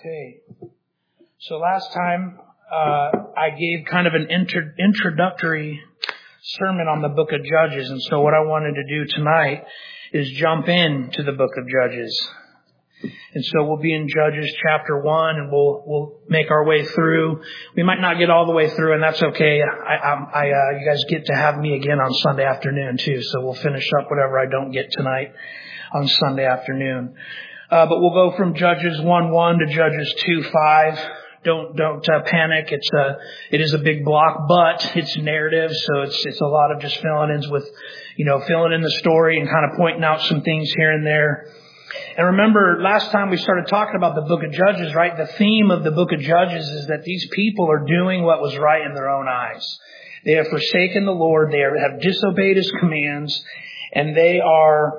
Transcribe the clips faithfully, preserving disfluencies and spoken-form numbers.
Okay. So last time uh, I gave kind of an inter- introductory sermon on the book of Judges. And so what I wanted to do tonight is jump in to the book of Judges. And so we'll be in Judges chapter one, and we'll we'll make our way through. We might not get all the way through, and that's okay. I, I, I uh, you guys get to have me again on Sunday afternoon too, so we'll finish up whatever I don't get tonight on Sunday afternoon. Uh, but we'll go from Judges one one to Judges two five. Don't don't uh, panic. It's a it is a big block, but it's narrative, so it's it's a lot of just filling ins with, you know, filling in the story and kind of pointing out some things here and there. And remember, last time we started talking about the book of Judges, right? The theme of the book of Judges is that these people are doing what was right in their own eyes. They have forsaken the Lord. They are, have disobeyed His commands, and they are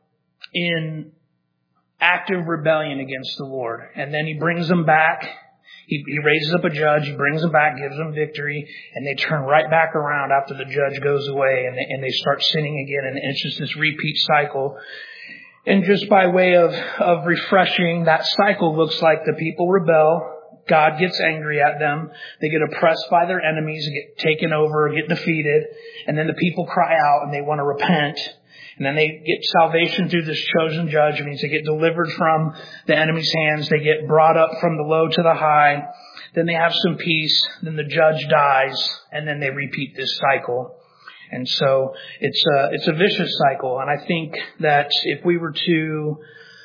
in active rebellion against the Lord. And then He brings them back. He, he raises up a judge. He brings them back, gives them victory, and they turn right back around after the judge goes away, and they, and they start sinning again. And it's just this repeat cycle. And just by way of, of refreshing, that cycle looks like the people rebel. God gets angry at them. They get oppressed by their enemies, get taken over, get defeated. And then the people cry out and they want to repent. And then they get salvation through this chosen judge. It means they get delivered from the enemy's hands. They get brought up from the low to the high. Then they have some peace. Then the judge dies. And then they repeat this cycle. And so it's a, it's a vicious cycle. And I think that if we were to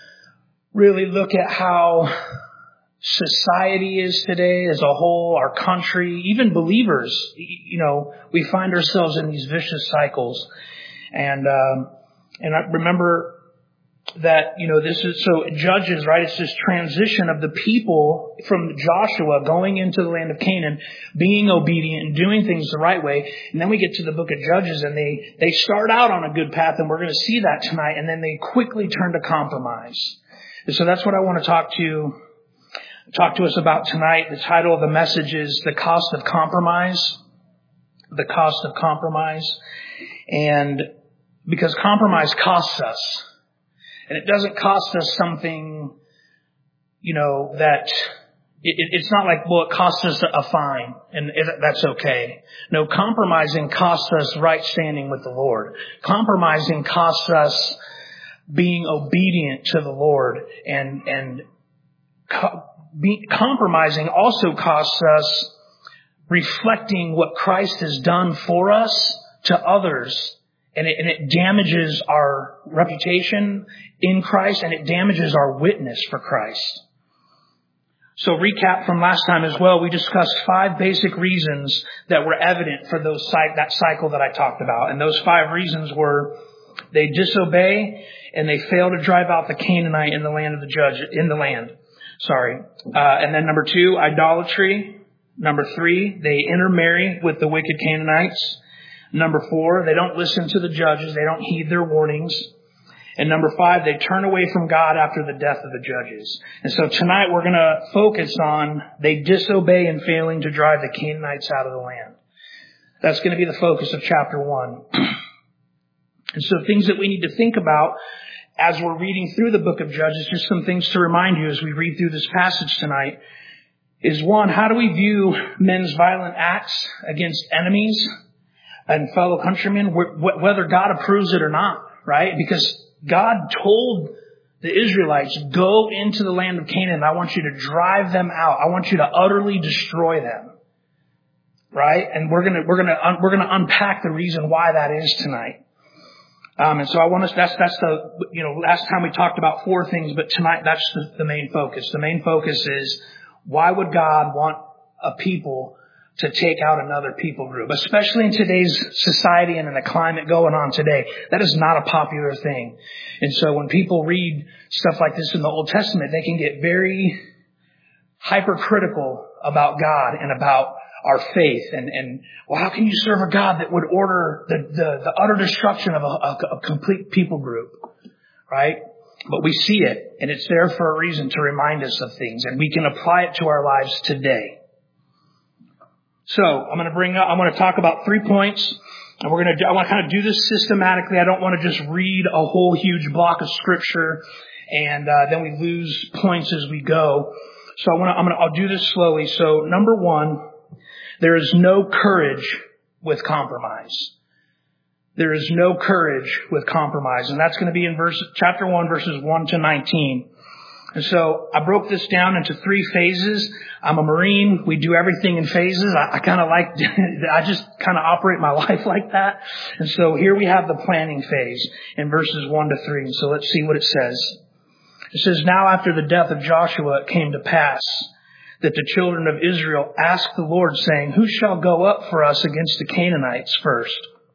really look at how society is today as a whole, our country, even believers, you know, we find ourselves in these vicious cycles. And, um, and I remember that, you know, this is, so Judges, right? It's this transition of the people from Joshua going into the land of Canaan, being obedient and doing things the right way. And then we get to the book of Judges, and they, they start out on a good path, and we're going to see that tonight. And then they quickly turn to compromise. And so that's what I want to talk to, talk to us about tonight. The title of the message is The Cost of Compromise. The Cost of Compromise. And because compromise costs us. And it doesn't cost us something, you know, that it, it's not like, well, it costs us a fine and it, that's okay. No, compromising costs us right standing with the Lord. Compromising costs us being obedient to the Lord, and, and co- be, compromising also costs us reflecting what Christ has done for us to others. And it, and it damages our reputation in Christ, and it damages our witness for Christ. So recap from last time as well, we discussed five basic reasons that were evident for those that cycle that I talked about. And those five reasons were they disobey and they fail to drive out the Canaanite in the land of the judge, in the land. Sorry. Uh, and then number two, idolatry. Number three, they intermarry with the wicked Canaanites. Number four, they don't listen to the judges. They don't heed their warnings. And number five, they turn away from God after the death of the judges. And so tonight we're going to focus on they disobey in failing to drive the Canaanites out of the land. That's going to be the focus of chapter one. And so things that we need to think about as we're reading through the book of Judges, just some things to remind you as we read through this passage tonight, is one, how do we view men's violent acts against enemies and fellow countrymen, whether God approves it or not, right? Because God told the Israelites, go into the land of Canaan. I want you to drive them out. I want you to utterly destroy them, right? And we're gonna we're gonna we're gonna unpack the reason why that is tonight. Um, and so I want us. That's that's the you know last time we talked about four things, but tonight that's the, the main focus. The main focus is why would God want a people to take out another people group, especially in today's society and in the climate going on today. That is not a popular thing. And so when people read stuff like this in the Old Testament, they can get very hypercritical about God and about our faith. And, and well, how can you serve a God that would order the, the, the utter destruction of a, a, a complete people group, right? But we see it, and it's there for a reason to remind us of things, and we can apply it to our lives today. So I'm going to bring up, I'm going to talk about three points, and we're going to, I want to kind of do this systematically. I don't want to just read a whole huge block of scripture and uh, then we lose points as we go. So I want to, I'm going to, I'll do this slowly. So number one, there is no courage with compromise. There is no courage with compromise. And that's going to be in verse, chapter one, verses one to nineteen. And so I broke this down into three phases. I'm a Marine. We do everything in phases. I, I kind of like, I just kind of operate my life like that. And so here we have the planning phase in verses one to three. And so let's see what it says. It says, now after the death of Joshua, it came to pass that the children of Israel asked the Lord, saying, who shall go up for us against the Canaanites first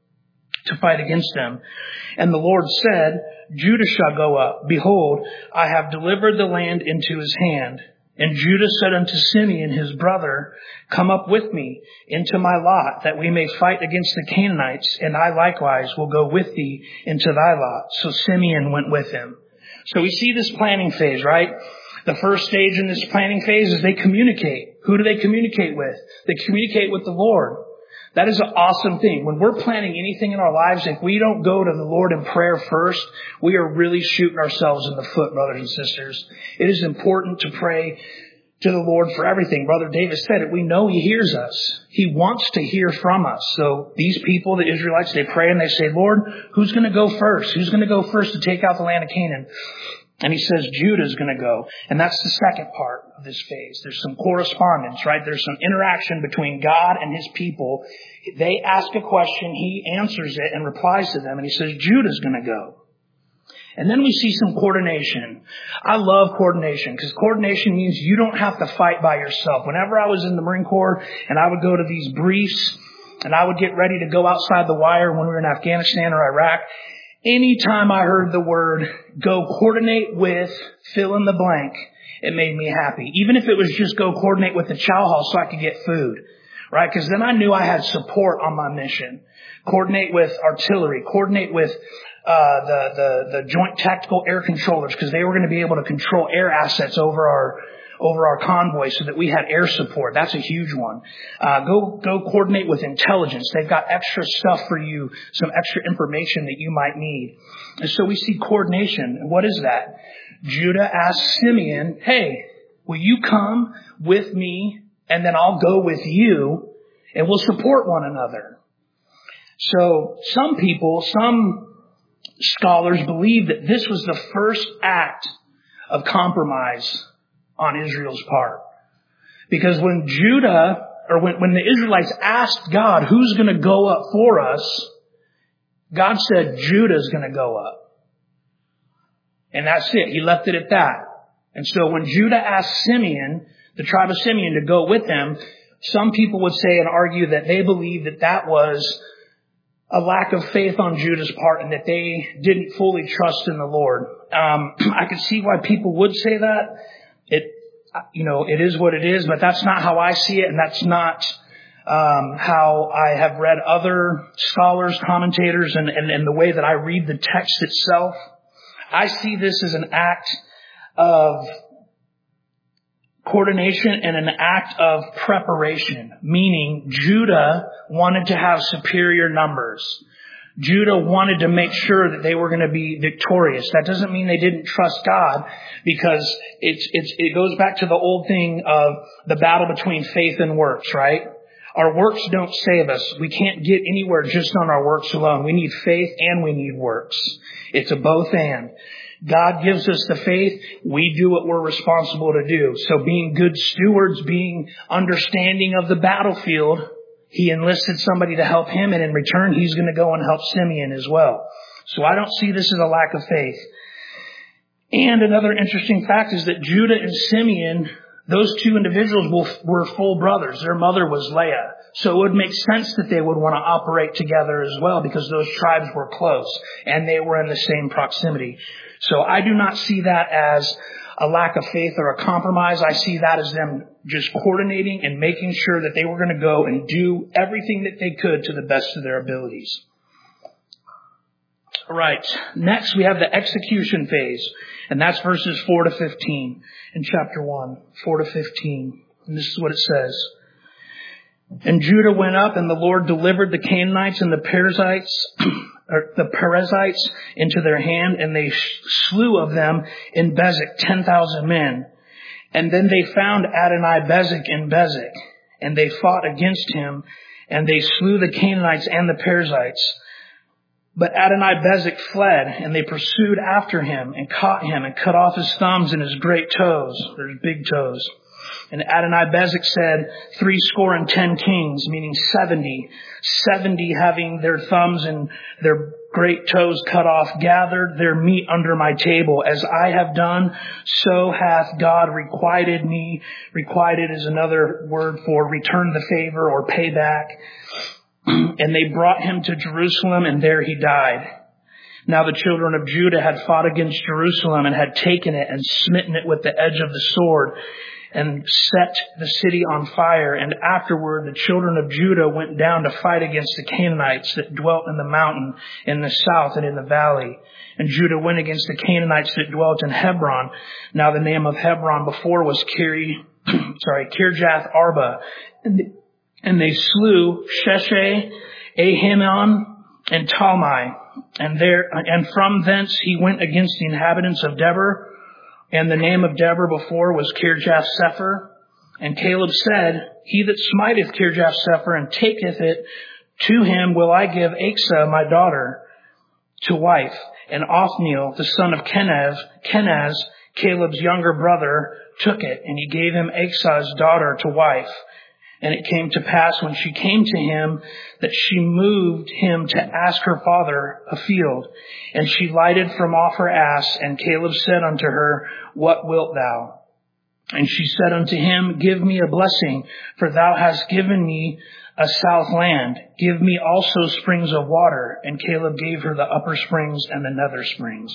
to fight against them? And the Lord said, Judah shall go up. Behold, I have delivered the land into his hand. And Judah said unto Simeon his brother, come up with me into my lot, that we may fight against the Canaanites, and I likewise will go with thee into thy lot. So Simeon went with him. So we see this planning phase, right? The first stage in this planning phase is they communicate. Who do they communicate with? They communicate with the Lord. That is an awesome thing. When we're planning anything in our lives, if we don't go to the Lord in prayer first, we are really shooting ourselves in the foot, brothers and sisters. It is important to pray to the Lord for everything. Brother David said it. We know He hears us. He wants to hear from us. So these people, the Israelites, they pray and they say, Lord, who's going to go first? Who's going to go first to take out the land of Canaan? And He says Judah's going to go. And that's the second part of this phase. There's some correspondence, right? There's some interaction between God and His people. They ask a question, He answers it and replies to them. And He says Judah's going to go. And then we see some coordination. I love coordination because coordination means you don't have to fight by yourself. Whenever I was in the Marine Corps and I would go to these briefs and I would get ready to go outside the wire when we were in Afghanistan or Iraq, anytime I heard the word, go coordinate with, fill in the blank, it made me happy. Even if it was just go coordinate with the chow hall so I could get food, right? Because then I knew I had support on my mission. Coordinate with artillery, coordinate with uh the, the, the joint tactical air controllers because they were going to be able to control air assets over our over our convoy so that we had air support. That's a huge one. Uh, go, go coordinate with intelligence. They've got extra stuff for you, some extra information that you might need. And so we see coordination. And what is that? Judah asked Simeon, hey, will you come with me and then I'll go with you and we'll support one another. So some people, some scholars believe that this was the first act of compromise on Israel's part. Because when Judah, or when, when the Israelites asked God, who's going to go up for us? God said, Judah's going to go up. And that's it. He left it at that. And so when Judah asked Simeon, the tribe of Simeon, to go with them, some people would say and argue that they believe that that was a lack of faith on Judah's part and that they didn't fully trust in the Lord. Um, I could see why people would say that. It, you know, it is what it is, but that's not how I see it, and that's not um, how I have read other scholars, commentators, and, and, and the way that I read the text itself. I see this as an act of coordination and an act of preparation, meaning Judah wanted to have superior numbers. Judah wanted to make sure that they were going to be victorious. That doesn't mean they didn't trust God, because it's, it's, it goes back to the old thing of the battle between faith and works, right? Our works don't save us. We can't get anywhere just on our works alone. We need faith and we need works. It's a both and. God gives us the faith. We do what we're responsible to do. So being good stewards, being understanding of the battlefield, He enlisted somebody to help him, and in return, he's going to go and help Simeon as well. So I don't see this as a lack of faith. And another interesting fact is that Judah and Simeon, those two individuals were full brothers. Their mother was Leah. So it would make sense that they would want to operate together as well, because those tribes were close and they were in the same proximity. So I do not see that as a lack of faith or a compromise. I see that as them just coordinating and making sure that they were going to go and do everything that they could to the best of their abilities. All right. Next, we have the execution phase, and that's verses four to fifteen in chapter one, four to fifteen. And this is what it says. And Judah went up, and the Lord delivered the Canaanites and the Perizzites, or the Perizzites into their hand, and they slew of them in Bezek ten thousand men. And then they found Adonai-Bezek in Bezek, and they fought against him, and they slew the Canaanites and the Perizzites. But Adonai-Bezek fled, and they pursued after him, and caught him, and cut off his thumbs and his great toes, or his big toes. And Adonai-Bezek said, three score and ten kings, meaning seventy, seventy having their thumbs and their great toes cut off, gathered their meat under my table. As I have done, so hath God requited me. Requited is another word for return the favor or pay back. And they brought him to Jerusalem, and there he died. Now the children of Judah had fought against Jerusalem and had taken it and smitten it with the edge of the sword and set the city on fire. And afterward the children of Judah went down to fight against the Canaanites that dwelt in the mountain, in the south and in the valley. And Judah went against the Canaanites that dwelt in Hebron. Now the name of Hebron before was Kiri, sorry, Kirjath Arba. And the And they slew Sheshai, Ahiman, and Talmai. And there, and from thence he went against the inhabitants of Debir. And the name of Debir before was Kirjath Sepher. And Caleb said, He that smiteth Kirjath Sepher and taketh it, to him will I give Achsah my daughter to wife. And Othniel, the son of Kenaz, Kenaz, Caleb's younger brother, took it, and he gave him Achsah's daughter to wife. And it came to pass when she came to him that she moved him to ask her father a field. And she lighted from off her ass, and Caleb said unto her, What wilt thou? And she said unto him, Give me a blessing, for thou hast given me a south land. Give me also springs of water. And Caleb gave her the upper springs and the nether springs.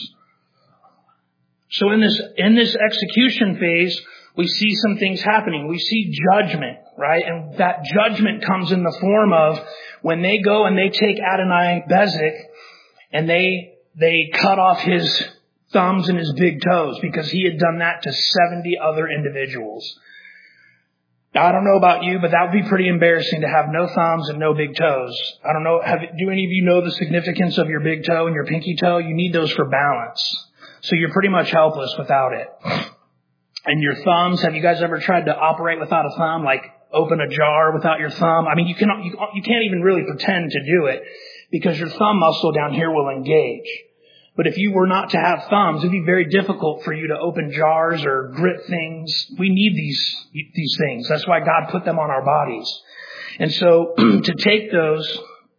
So in this, in this execution phase, we see some things happening. We see judgment, right? And that judgment comes in the form of when they go and they take Adonai-Bezek and they, they cut off his thumbs and his big toes because he had done that to seventy other individuals. Now, I don't know about you, but that would be pretty embarrassing to have no thumbs and no big toes. I don't know. Have, do any of you know the significance of your big toe and your pinky toe? You need those for balance. So you're pretty much helpless without it. And your thumbs, have you guys ever tried to operate without a thumb, like open a jar without your thumb? I mean, you cannot, you, you can't even really pretend to do it because your thumb muscle down here will engage. But if you were not to have thumbs, it'd be very difficult for you to open jars or grip things. We need these, these things. That's why God put them on our bodies. And so to take those,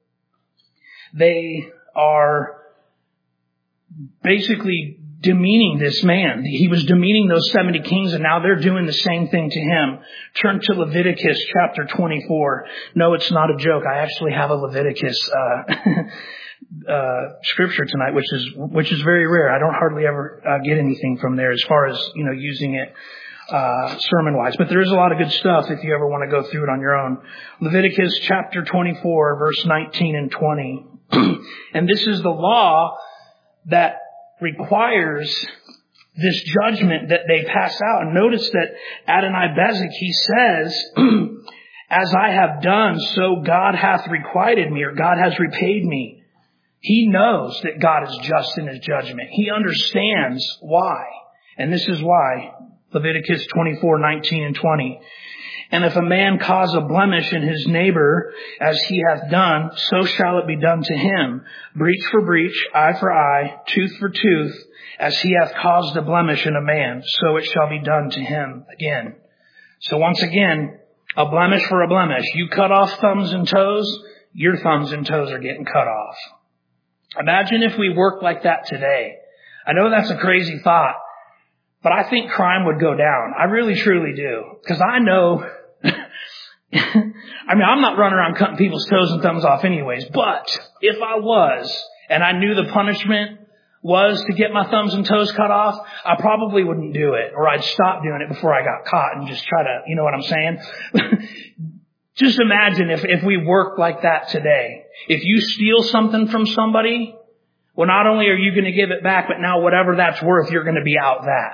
they are basically demeaning this man. He was demeaning those seventy kings, and now they're doing the same thing to him. Turn to Leviticus chapter twenty-four. No, it's not a joke. I actually have a Leviticus uh, uh scripture tonight, which is which is very rare. I don't hardly ever uh, get anything from there as far as, you know, using it uh sermon-wise. But there is a lot of good stuff if you ever want to go through it on your own. Leviticus chapter twenty-four, verse nineteen and twenty. And this is the law that requires this judgment that they pass out. And notice that Adonai-Bezek, he says, As I have done, so God hath requited me, or God has repaid me. He knows that God is just in his judgment. He understands why. And this is why. Leviticus twenty-four, nineteen and twenty. And if a man cause a blemish in his neighbor, as he hath done, so shall it be done to him. Breach for breach, eye for eye, tooth for tooth, as he hath caused a blemish in a man, so it shall be done to him again. So once again, a blemish for a blemish. You cut off thumbs and toes, your thumbs and toes are getting cut off. Imagine if we worked like that today. I know that's a crazy thought, but I think crime would go down. I really, truly do. Because I know, I mean, I'm not running around cutting people's toes and thumbs off anyways, but if I was, and I knew the punishment was to get my thumbs and toes cut off, I probably wouldn't do it, or I'd stop doing it before I got caught and just try to, you know what I'm saying? Just imagine if, if we worked like that today. If you steal something from somebody, well, not only are you going to give it back, but now whatever that's worth, you're going to be out that.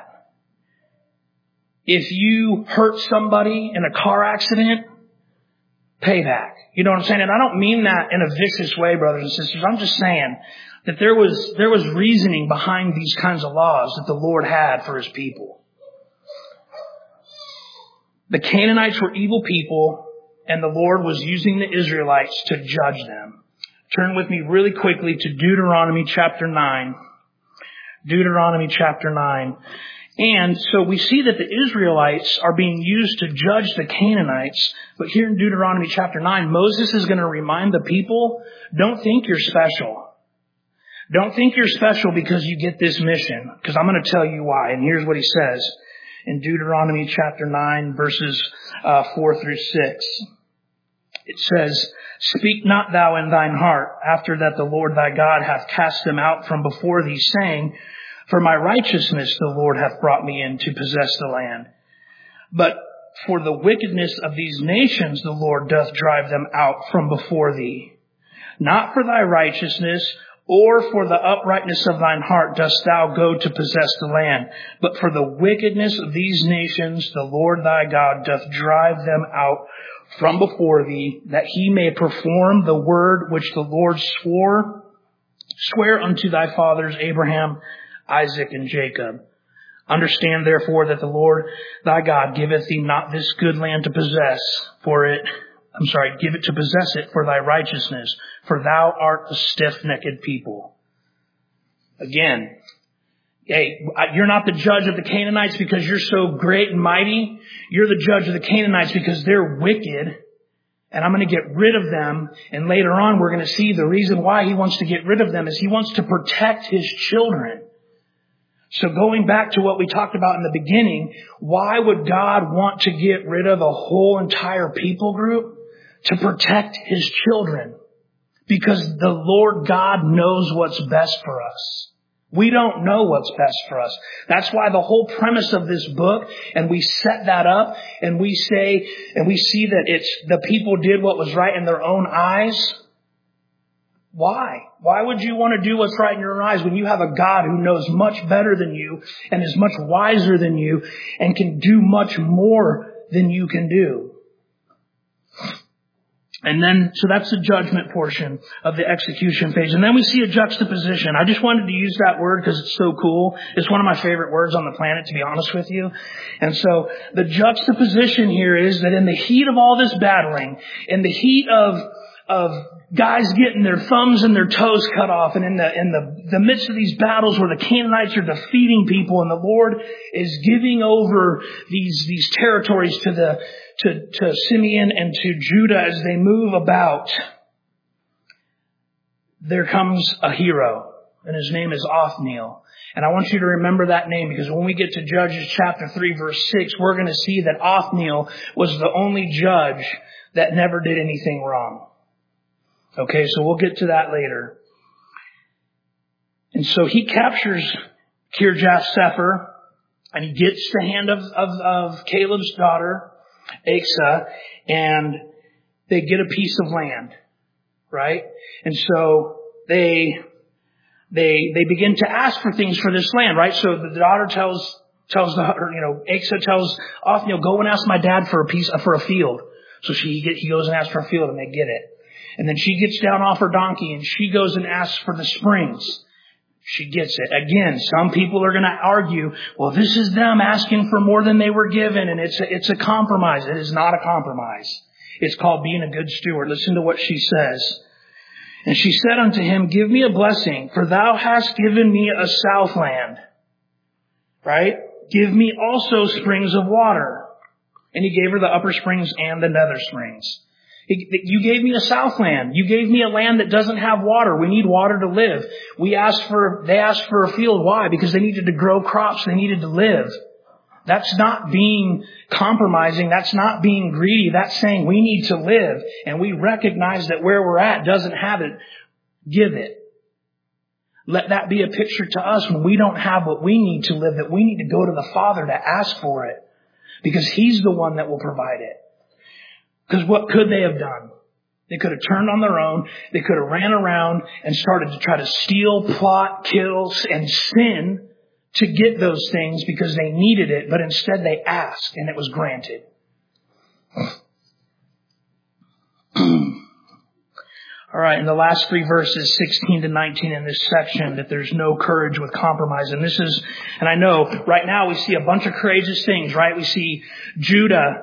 If you hurt somebody in a car accident, payback. You know what I'm saying? And I don't mean that in a vicious way, brothers and sisters. I'm just saying that there was, there was reasoning behind these kinds of laws that the Lord had for his people. The Canaanites were evil people, and the Lord was using the Israelites to judge them. Turn with me really quickly to Deuteronomy chapter nine. Deuteronomy chapter nine. And so we see that the Israelites are being used to judge the Canaanites. But here in Deuteronomy chapter nine, Moses is going to remind the people, don't think you're special. Don't think you're special because you get this mission. Because I'm going to tell you why. And here's what he says in Deuteronomy chapter nine, verses uh, four through six. It says, "Speak not thou in thine heart, after that the Lord thy God hath cast them out from before thee, saying, For my righteousness the Lord hath brought me in to possess the land. But for the wickedness of these nations the Lord doth drive them out from before thee. Not for thy righteousness, or for the uprightness of thine heart dost thou go to possess the land. But for the wickedness of these nations the Lord thy God doth drive them out from before thee, that he may perform the word which the Lord swore, swear unto thy fathers Abraham, Isaac, and Jacob. Understand therefore that the Lord thy God giveth thee not this good land to possess for it, I'm sorry, give it to possess it for thy righteousness, for thou art a stiff-necked people." Again, hey, you're not the judge of the Canaanites because you're so great and mighty. You're the judge of the Canaanites because they're wicked. And I'm going to get rid of them. And later on, we're going to see the reason why he wants to get rid of them is he wants to protect his children. So going back to what we talked about in the beginning, why would God want to get rid of a whole entire people group? To protect his children. Because the Lord God knows what's best for us. We don't know what's best for us. That's why the whole premise of this book, and we set that up, and we say, and we see that it's the people did what was right in their own eyes. Why? Why would you want to do what's right in your eyes when you have a God who knows much better than you and is much wiser than you and can do much more than you can do? And then, so that's the judgment portion of the execution phase. And then we see a juxtaposition. I just wanted to use that word because it's so cool. It's one of my favorite words on the planet, to be honest with you. And so the juxtaposition here is that in the heat of all this battling, in the heat of of guys getting their thumbs and their toes cut off, and in the in the, the midst of these battles where the Canaanites are defeating people and the Lord is giving over these these territories to the to, to Simeon and to Judah as they move about, there comes a hero, and his name is Othniel. And I want you to remember that name because when we get to Judges chapter three, verse six, we're going to see that Othniel was the only judge that never did anything wrong. Okay, so we'll get to that later. And so he captures Kirjath Sepher, and he gets the hand of, of, of Caleb's daughter, Asa, and they get a piece of land, right? And so they they they begin to ask for things for this land, right? So the daughter tells tells the or, you know Asa tells Othniel, go and ask my dad for a piece for a field. So she get, he goes and asks for a field, and they get it. And then she gets down off her donkey and she goes and asks for the springs. She gets it. Again, some people are going to argue, well, this is them asking for more than they were given, and it's a, it's a compromise. It is not a compromise. It's called being a good steward. Listen to what she says. And she said unto him, give me a blessing, for thou hast given me a southland. Right? Give me also springs of water. And he gave her the upper springs and the nether springs. You gave me a southland. You gave me a land that doesn't have water. We need water to live. We asked for, they asked for a field. Why? Because they needed to grow crops. They needed to live. That's not being compromising. That's not being greedy. That's saying we need to live. And we recognize that where we're at doesn't have it. Give it. Let that be a picture to us when we don't have what we need to live, that we need to go to the Father to ask for it. Because He's the one that will provide it. Because what could they have done? They could have turned on their own. They could have ran around and started to try to steal, plot, kill, and sin to get those things because they needed it. But instead they asked and it was granted. All right, in the last three verses, sixteen to nineteen in this section, that there's no courage with compromise. And this is, and I know right now we see a bunch of courageous things, right? We see Judah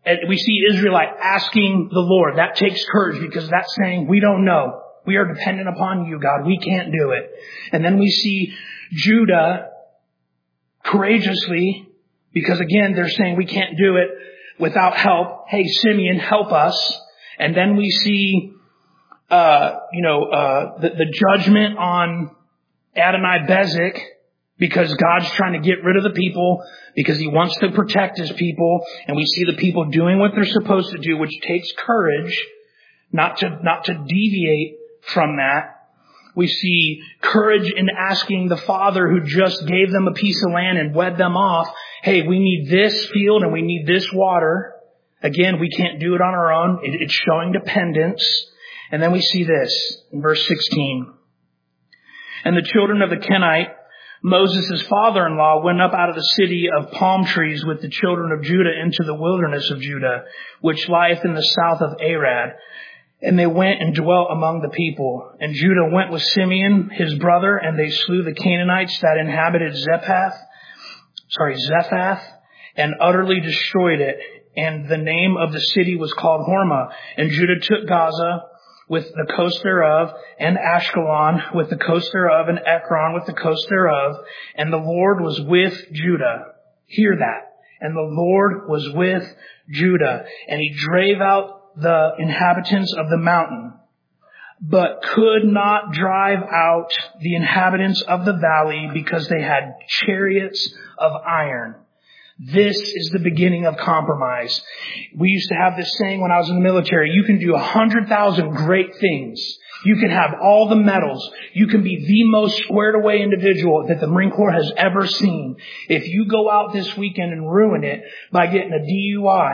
And we see Israelite asking the Lord. That takes courage because that's saying, we don't know. We are dependent upon you, God. We can't do it. And then we see Judah courageously, because again, they're saying we can't do it without help. Hey, Simeon, help us. And then we see, uh, you know, uh, the, the judgment on Adonai-Bezek, because God's trying to get rid of the people, because he wants to protect his people. And we see the people doing what they're supposed to do, which takes courage not to, not to deviate from that. We see courage in asking the Father who just gave them a piece of land and wed them off, hey, we need this field and we need this water. Again, we can't do it on our own. It, it's showing dependence. And then we see this in verse sixteen. And the children of the Kenite, Moses' father-in-law, went up out of the city of palm trees with the children of Judah into the wilderness of Judah, which lieth in the south of Arad. And they went and dwelt among the people. And Judah went with Simeon, his brother, and they slew the Canaanites that inhabited Zephath, sorry, Zephath, and utterly destroyed it. And the name of the city was called Hormah. And Judah took Gaza with the coast thereof, and Ashkelon with the coast thereof, and Ekron with the coast thereof. And the Lord was with Judah. Hear that. And the Lord was with Judah. And he drave out the inhabitants of the mountain, but could not drive out the inhabitants of the valley, because they had chariots of iron. This is the beginning of compromise. We used to have this saying when I was in the military: you can do a hundred thousand great things. You can have all the medals. You can be the most squared away individual that the Marine Corps has ever seen. If you go out this weekend and ruin it by getting a D U I,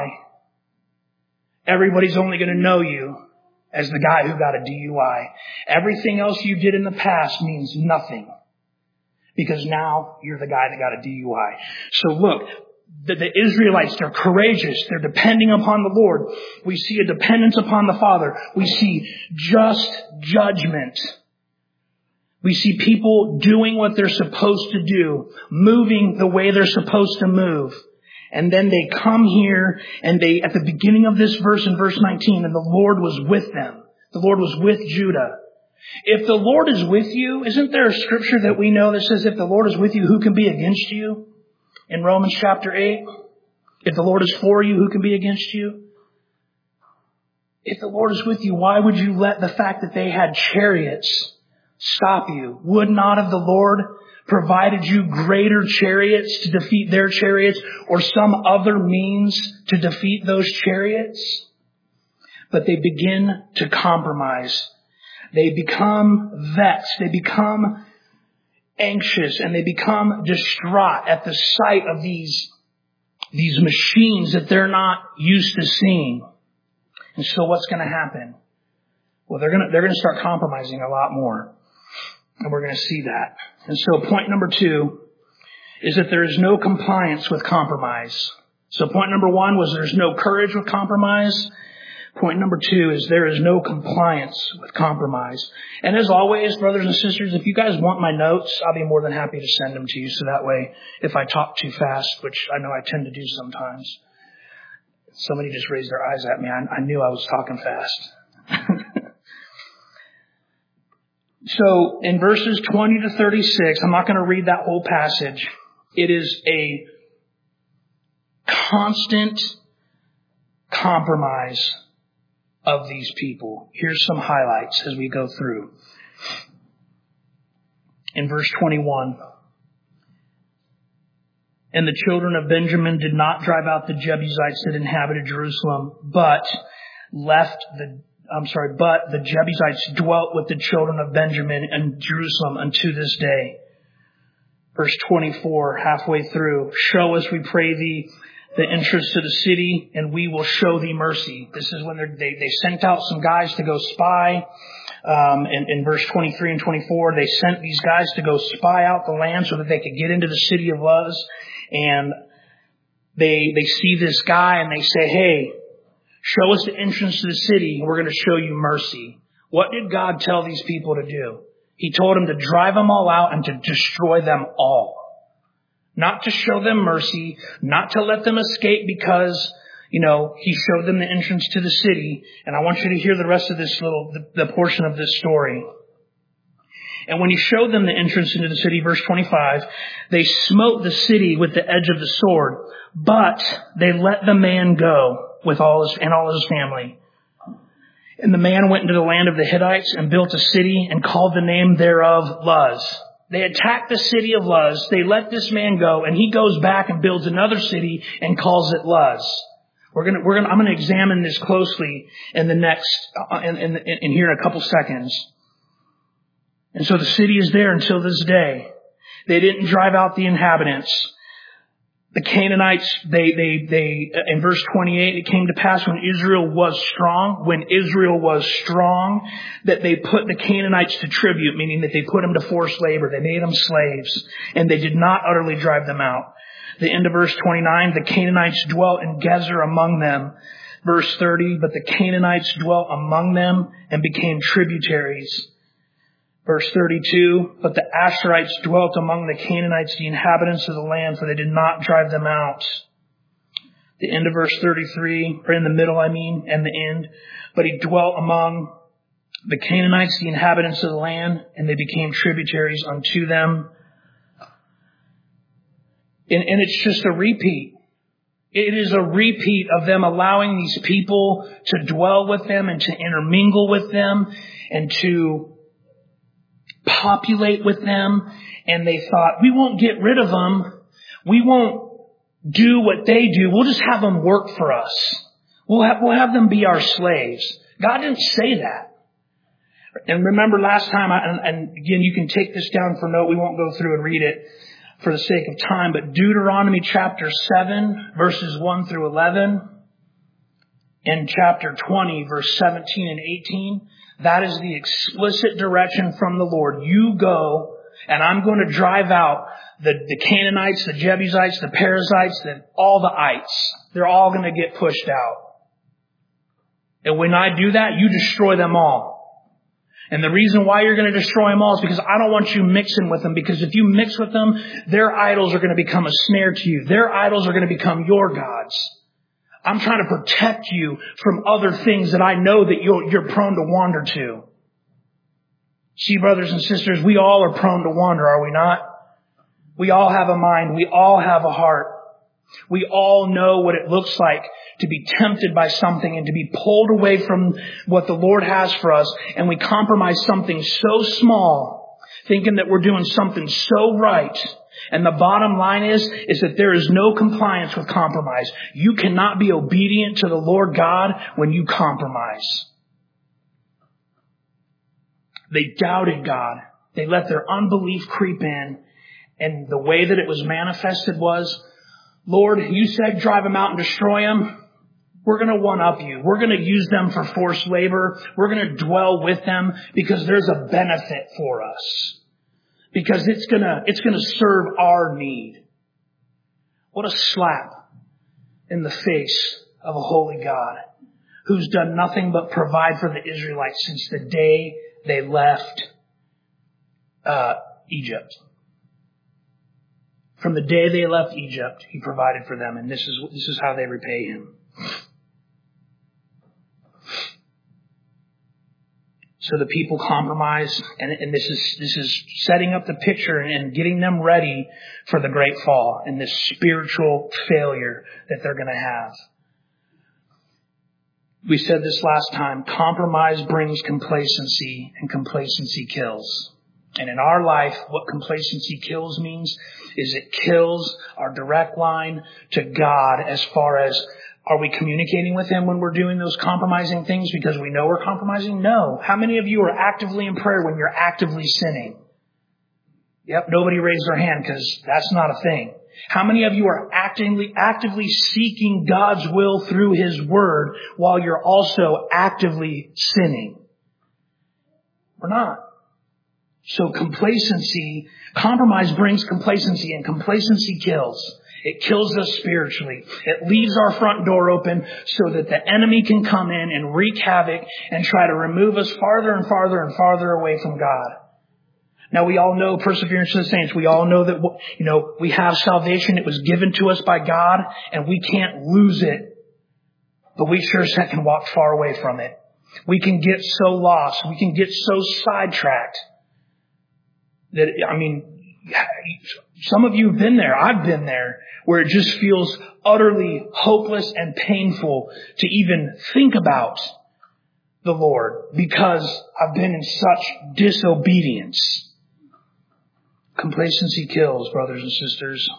everybody's only going to know you as the guy who got a D U I. Everything else you did in the past means nothing, because now you're the guy that got a D U I. So look, the, the Israelites, they're courageous. They're depending upon the Lord. We see a dependence upon the Father. We see just judgment. We see people doing what they're supposed to do, moving the way they're supposed to move. And then they come here and they, at the beginning of this verse, in verse nineteen, and the Lord was with them. The Lord was with Judah. If the Lord is with you, isn't there a scripture that we know that says, if the Lord is with you, who can be against you? In Romans chapter eight. If the Lord is for you, who can be against you? If the Lord is with you, why would you let the fact that they had chariots stop you? Would not have the Lord provided you greater chariots to defeat their chariots, or some other means to defeat those chariots? But they begin to compromise. They become vexed. They become anxious, and they become distraught at the sight of these, these machines that they're not used to seeing. And so what's going to happen? Well, they're going to, they're going to start compromising a lot more. And we're going to see that. And so point number two is that there is no compliance with compromise. So point number one was there's no courage with compromise. Point number two is there is no compliance with compromise. And as always, brothers and sisters, if you guys want my notes, I'll be more than happy to send them to you. So that way, if I talk too fast, which I know I tend to do sometimes, somebody just raised their eyes at me. I, I knew I was talking fast. So in verses twenty to thirty-six, I'm not going to read that whole passage. It is a constant compromise of these people. Here's some highlights as we go through. In verse twenty-one, and the children of Benjamin did not drive out the Jebusites that inhabited Jerusalem, but left the I'm sorry, but the Jebusites dwelt with the children of Benjamin in Jerusalem unto this day. Verse twenty-four, halfway through, show us, we pray thee, the entrance to the city, and we will show thee mercy. This is when they they sent out some guys to go spy. Um, in, in verse twenty-three and twenty-four, they sent these guys to go spy out the land so that they could get into the city of Luz. And they they see this guy and they say, hey, show us the entrance to the city, and we're going to show you mercy. What did God tell these people to do? He told them to drive them all out and to destroy them all. Not to show them mercy, not to let them escape because, You know, he showed them the entrance to the city, and I want you to hear the rest of this little, the, the portion of this story. And when he showed them the entrance into the city, verse twenty-five, they smote the city with the edge of the sword, but they let the man go with all his, and all his family. And the man went into the land of the Hittites and built a city and called the name thereof Luz. They attacked the city of Luz. They let this man go, and he goes back and builds another city and calls it Luz. We're gonna, we're gonna, I'm gonna examine this closely in the next, uh, in, in, in here in a couple seconds. And so the city is there until this day. They didn't drive out the inhabitants. The Canaanites, they, they, they, in verse twenty-eight, it came to pass when Israel was strong, when Israel was strong, that they put the Canaanites to tribute, meaning that they put them to forced labor. They made them slaves, and they did not utterly drive them out. The end of verse twenty-nine, the Canaanites dwelt in Gezer among them. Verse thirty, but the Canaanites dwelt among them and became tributaries. Verse thirty-two, but the Asherites dwelt among the Canaanites, the inhabitants of the land, for they did not drive them out. The end of verse thirty-three, or in the middle, I mean, and the end. But he dwelt among the Canaanites, the inhabitants of the land, and they became tributaries unto them. And, and it's just a repeat. It is a repeat of them allowing these people to dwell with them and to intermingle with them and to populate with them. And they thought, we won't get rid of them. We won't do what they do. We'll just have them work for us. We'll have, we'll have them be our slaves. God didn't say that. And remember last time, I, and, and again, you can take this down for note. We won't go through and read it for the sake of time, but Deuteronomy chapter seven, verses one through eleven, and chapter twenty, verse seventeen and eighteen, that is the explicit direction from the Lord. You go, and I'm going to drive out the, the Canaanites, the Jebusites, the Perizzites, the, all the ites. They're all going to get pushed out. And when I do that, you destroy them all. And the reason why you're going to destroy them all is because I don't want you mixing with them. Because if you mix with them, their idols are going to become a snare to you. Their idols are going to become your gods. I'm trying to protect you from other things that I know that you're, you're prone to wander to. See, brothers and sisters, we all are prone to wander, are we not? We all have a mind. We all have a heart. We all know what it looks like to be tempted by something and to be pulled away from what the Lord has for us. And we compromise something so small, thinking that we're doing something so right. And the bottom line is, is that there is no compliance with compromise. You cannot be obedient to the Lord God when you compromise. They doubted God. They let their unbelief creep in. And the way that it was manifested was, Lord, you said drive them out and destroy them. We're going to one-up you. We're going to use them for forced labor. We're going to dwell with them because there's a benefit for us. Because it's going to, it's going to serve our need. What a slap in the face of a holy God who's done nothing but provide for the Israelites since the day they left uh, Egypt. From the day they left Egypt, he provided for them, and this is this is how they repay him. So the people compromise, and, and this is this is setting up the picture and getting them ready for the great fall and this spiritual failure that they're going to have. We said this last time, compromise brings complacency, and complacency kills. And in our life, what complacency kills means is it kills our direct line to God as far as, are we communicating with Him when we're doing those compromising things because we know we're compromising? No. How many of you are actively in prayer when you're actively sinning? Yep, nobody raised their hand because that's not a thing. How many of you are actively, actively seeking God's will through His Word while you're also actively sinning? We're not. So complacency, compromise brings complacency, and complacency kills. It kills us spiritually. It leaves our front door open so that the enemy can come in and wreak havoc and try to remove us farther and farther and farther away from God. Now, we all know perseverance of the saints. We all know that, you know, we have salvation. It was given to us by God, and we can't lose it but we sure as heck can walk far away from it. We can get so lost. We can get so sidetracked that, I mean, some of you have been there. I've been there, where it just feels utterly hopeless and painful to even think about the Lord because I've been in such disobedience. Complacency kills, brothers and sisters.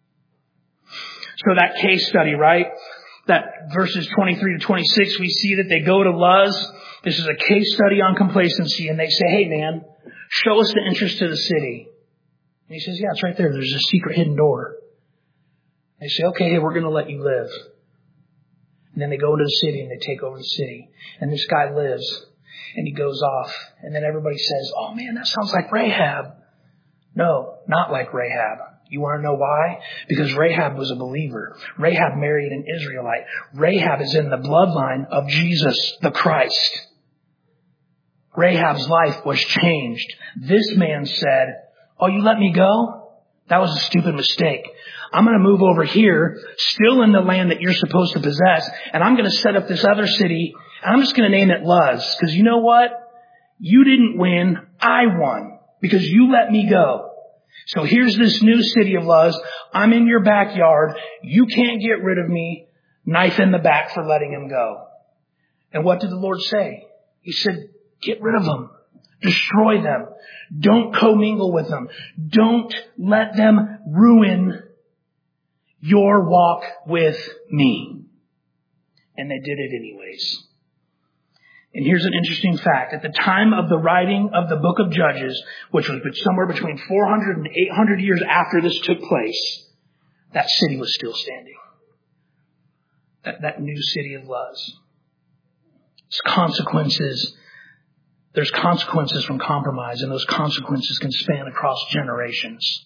So that case study, right? That verses twenty-three to twenty-six, we see that they go to Luz. This is a case study on complacency. And they say, hey man, show us the entrance to the city. And he says, yeah, it's right there. There's a secret hidden door. They say, okay, hey, we're going to let you live. And then they go into the city and they take over the city. And this guy lives and he goes off. And then everybody says, oh man, that sounds like Rahab. No, not like Rahab. You want to know why? Because Rahab was a believer. Rahab married an Israelite. Rahab is in the bloodline of Jesus the Christ. Rahab's life was changed. This man said, oh, you let me go? That was a stupid mistake. I'm going to move over here, still in the land that you're supposed to possess, and I'm going to set up this other city, and I'm just going to name it Luz. Because you know what? You didn't win. I won. Because you let me go. So here's this new city of Luz. I'm in your backyard. You can't get rid of me. Knife in the back for letting him go. And what did the Lord say? He said, get rid of them. Destroy them. Don't commingle with them. Don't let them ruin your walk with me. And they did it anyways. And here's an interesting fact. At the time of the writing of the book of Judges, which was somewhere between four hundred and eight hundred years after this took place, that city was still standing. That, that new city of Luz. There's consequences. There's consequences from compromise, and those consequences can span across generations.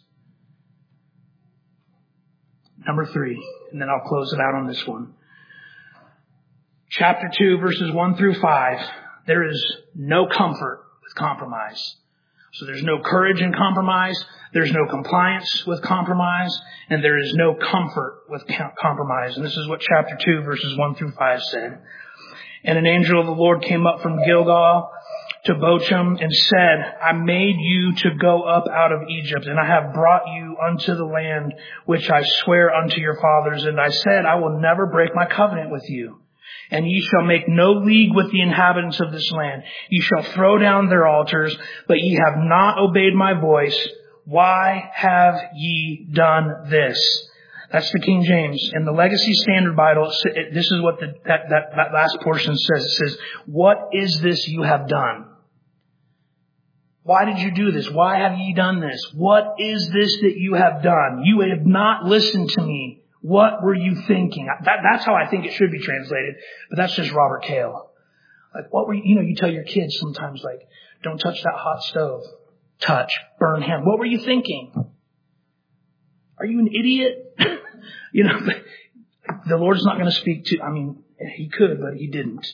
Number three, and then I'll close it out on this one. Chapter two, verses one through five, there is no comfort with compromise. So there's no courage in compromise, there's no compliance with compromise, and there is no comfort with compromise. And this is what chapter two, verses one through five said. And an angel of the Lord came up from Gilgal to Bochum and said, I made you to go up out of Egypt, and I have brought you unto the land which I swear unto your fathers. And I said, I will never break my covenant with you. And ye shall make no league with the inhabitants of this land. Ye shall throw down their altars, but ye have not obeyed my voice. Why have ye done this? That's the King James. In the Legacy Standard Bible, this is what the, that, that, that last portion says. It says, what is this you have done? Why did you do this? Why have ye done this? What is this that you have done? You have not listened to me. What were you thinking? That, that's how I think it should be translated. But that's just Robert Cale. Like, what were you, you know, you tell your kids sometimes, like, don't touch that hot stove. Touch. Burn hand. What were you thinking? Are you an idiot? You know, the Lord's not going to speak to, I mean, he could, but he didn't.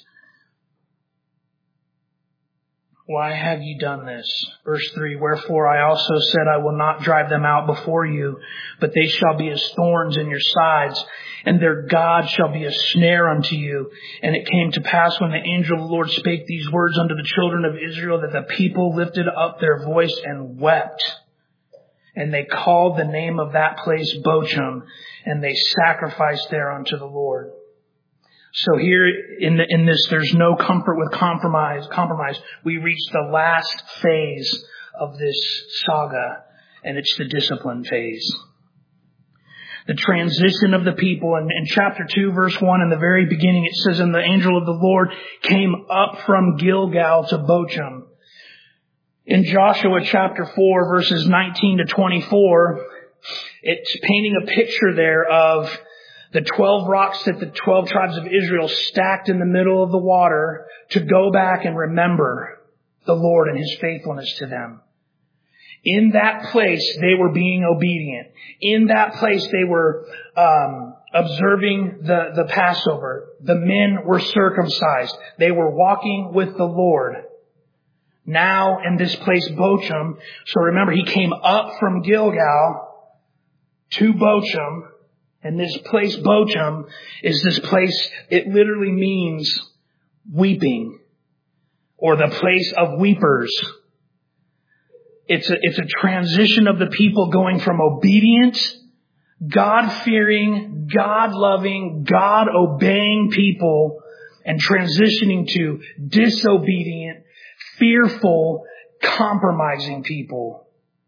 Why have you done this? Verse three, wherefore I also said, I will not drive them out before you, but they shall be as thorns in your sides, and their God shall be a snare unto you. And it came to pass when the angel of the Lord spake these words unto the children of Israel, that the people lifted up their voice and wept. And they called the name of that place Bochum, and they sacrificed there unto the Lord. So here in the, in this, there's no comfort with compromise. Compromise. We reach the last phase of this saga, and it's the discipline phase. The transition of the people. In, in chapter two, verse one, in the very beginning, it says, and the angel of the Lord came up from Gilgal to Bochum. In Joshua chapter four, verses nineteen to twenty-four, it's painting a picture there of the twelve rocks that the twelve tribes of Israel stacked in the middle of the water to go back and remember the Lord and His faithfulness to them. In that place, they were being obedient. In that place, they were um, observing the, the Passover. The men were circumcised. They were walking with the Lord. Now in this place, Bochum. So remember, he came up from Gilgal to Bochum. And this place, Bochum, is this place, it literally means weeping, or the place of weepers. It's a, it's a transition of the people going from obedient, God-fearing, God-loving, God-obeying people and transitioning to disobedient, fearful, compromising people.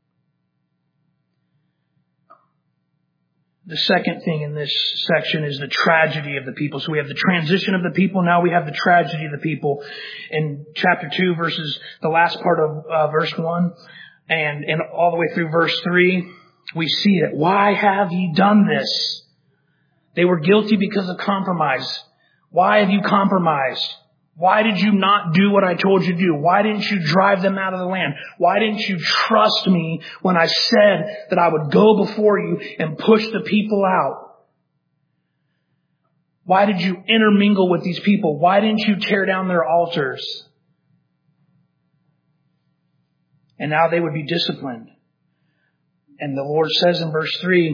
The second thing in this section is the tragedy of the people. So we have the transition of the people. Now we have the tragedy of the people. In chapter two, verses, the last part of uh, verse one and, and all the way through verse three, we see it. Why have ye done this? They were guilty because of compromise. Why have you compromised? Why did you not do what I told you to do? Why didn't you drive them out of the land? Why didn't you trust me when I said that I would go before you and push the people out? Why did you intermingle with these people? Why didn't you tear down their altars? And now they would be disciplined. And the Lord says in verse three,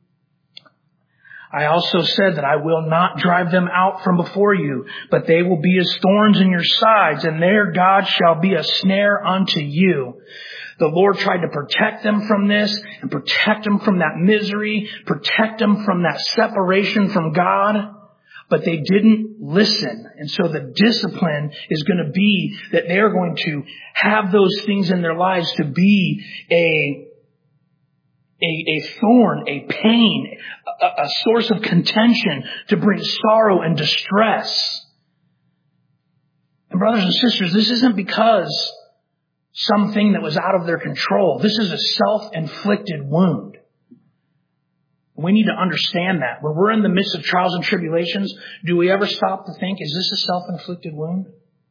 I also said that I will not drive them out from before you, but they will be as thorns in your sides, and their God shall be a snare unto you. The Lord tried to protect them from this and protect them from that misery, protect them from that separation from God, but they didn't listen. And so the discipline is going to be that they're going to have those things in their lives to be a A, a thorn, a pain, a, a source of contention to bring sorrow and distress. And brothers and sisters, this isn't because something that was out of their control. This is a self-inflicted wound. We need to understand that. When we're in the midst of trials and tribulations, do we ever stop to think, is this a self-inflicted wound?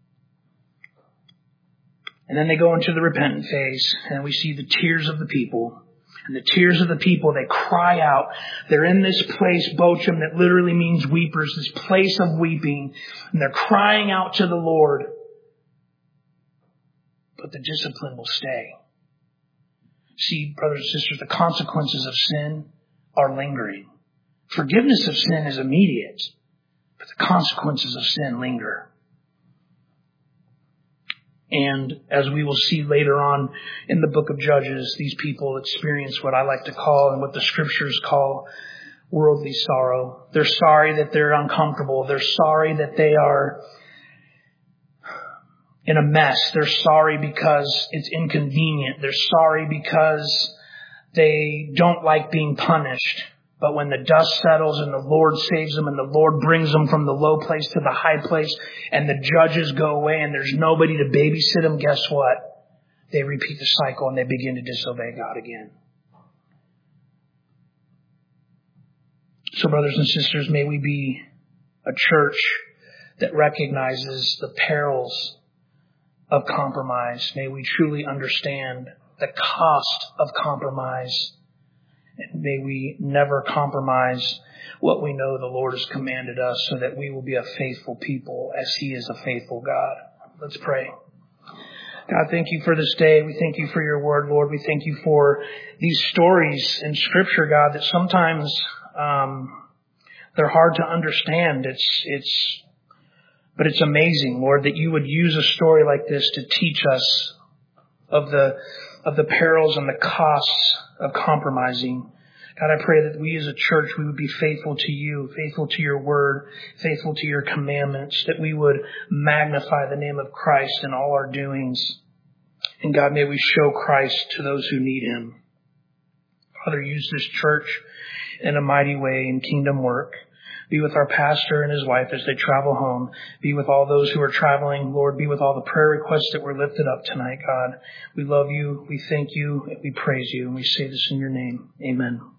And then they go into the repentant phase, and we see the tears of the people. And the tears of the people, they cry out. They're in this place, Bochum, that literally means weepers, this place of weeping. And they're crying out to the Lord. But the discipline will stay. See, brothers and sisters, the consequences of sin are lingering. Forgiveness of sin is immediate, but the consequences of sin linger. And as we will see later on in the book of Judges, these people experience what I like to call and what the scriptures call worldly sorrow. They're sorry that they're uncomfortable. They're sorry that they are in a mess. They're sorry because it's inconvenient. They're sorry because they don't like being punished. But when the dust settles and the Lord saves them and the Lord brings them from the low place to the high place and the judges go away and there's nobody to babysit them, guess what? They repeat the cycle and they begin to disobey God again. So brothers and sisters, may we be a church that recognizes the perils of compromise. May we truly understand the cost of compromise. And may we never compromise what we know the Lord has commanded us so that we will be a faithful people as He is a faithful God. Let's pray. God, thank you for this day. We thank you for your word, Lord. We thank you for these stories in Scripture, God, that sometimes um, they're hard to understand. It's, it's, but it's amazing, Lord, that you would use a story like this to teach us of the of the perils and the costs of compromising. God, I pray that we as a church, we would be faithful to you, faithful to your word, faithful to your commandments, that we would magnify the name of Christ in all our doings. And God, may we show Christ to those who need him. Father, use this church in a mighty way in kingdom work. Be with our pastor and his wife as they travel home. Be with all those who are traveling. Lord, be with all the prayer requests that were lifted up tonight, God. We love you. We thank you. We praise you. And we say this in your name. Amen.